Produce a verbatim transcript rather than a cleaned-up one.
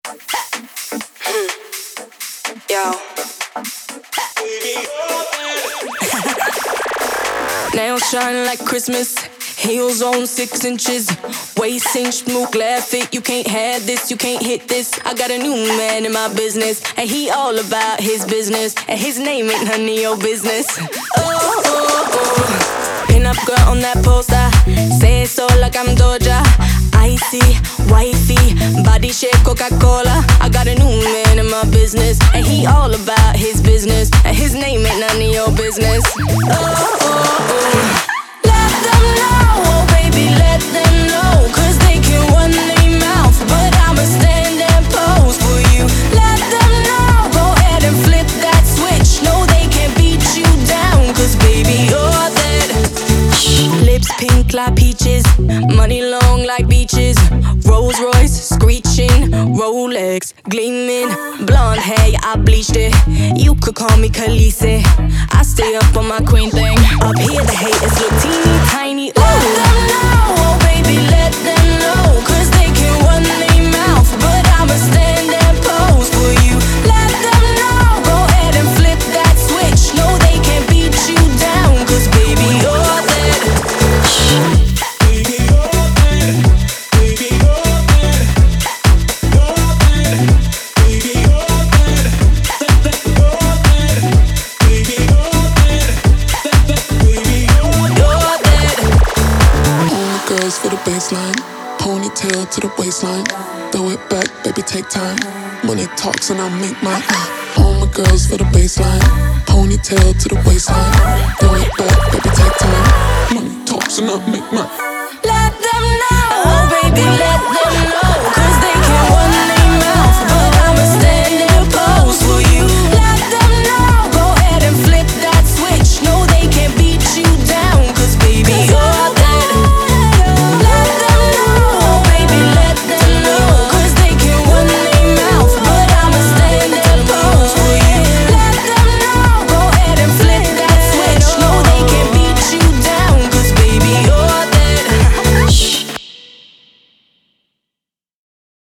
Yo. Nails shine like Christmas. Heels on six inches. Waist inch, move, glad fit. You can't have this, you can't hit this. I got a new man in my business, and he all about his business, and his name ain't none of your business. Oh, oh, oh. Pin up girl on that poster, say it so like I'm Doja. Icy, wifey, body shape Coca-Cola. I got a new man in my business, and he all about his business, and his name ain't none of your business. Oh, oh, oh. Let them know, oh baby, let them know, cause they can run their mouth, but I'ma stand and pose for you. Let them know, go ahead and flip that switch. No, they can't beat you down, cause baby, you're that. Lips pink like peaches, money long like beaches. Rolls Royce screeching, Rolex gleaming. Blonde hair, yeah, I bleached it. You could call me Khaleesi. I stay up on my queen thing. Up here the haters look teeny tiny. Ooh. Let them know, oh baby, let them know, cause they can run their mouth, but I'ma stand and pose for you. Let them know, go ahead and flip that switch. No, they can't beat you down, cause baby, you're that. Baby, you're that. Baby, you're that. You're that. Baby, you're that. That, that, you're that. Baby, you're that. That, that, baby, you're that. All the girls for the baseline, ponytail to the waistline. Throw it back, baby, take time. Money talks and I make mine. Uh, all my girls for the baseline, ponytail to the waistline. Throw it back, baby, take time. Money talks and I make mine. Let them know, oh baby, let them know, cause they can run their